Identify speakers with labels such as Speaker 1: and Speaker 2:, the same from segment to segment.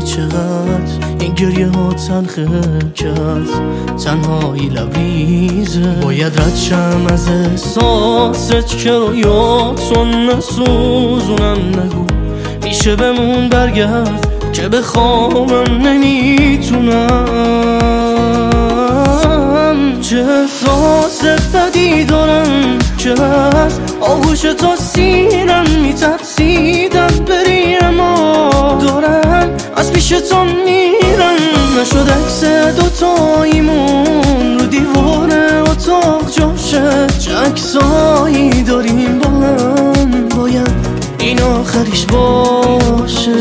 Speaker 1: چقدر این گریه ها تلخه که از تنهایی لبریزه. باید رد شم از احساست که رویاتون نسوزونم. نگو میشه بمون برگرد که بخوابم نمیتونم. چه احساس بدی دارم که از آغوش تا سینم میترسیدم بری، اما دارم از پیش تو میرم. نشد عکس دوتاییمون رو دیوار اتاق جاشه. چه عکسایی داریم با هم، باید این آخریش باشه.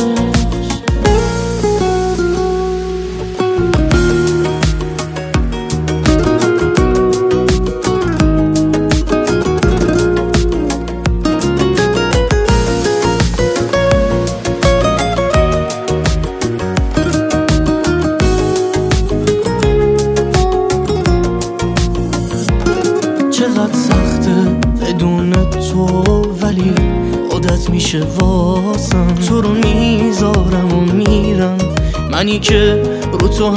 Speaker 1: چقدر سخته بدون تو، ولی عادت میشه واسم. تو رو میذارم و میرم، منی که رو تو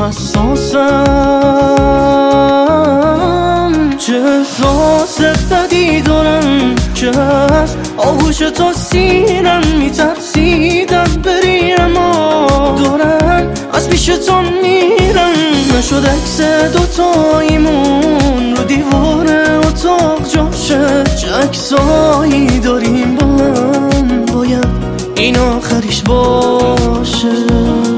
Speaker 1: حساسم. چه احساس بدی دارم که از آغوش تا سینم میترسیدم بری، اما دارم از پیش تو میرم. نشد عکس دوتاییمون رو دیوار اتاق جاشه. چه عکسایی داریم با هم، باید این آخریش باشه.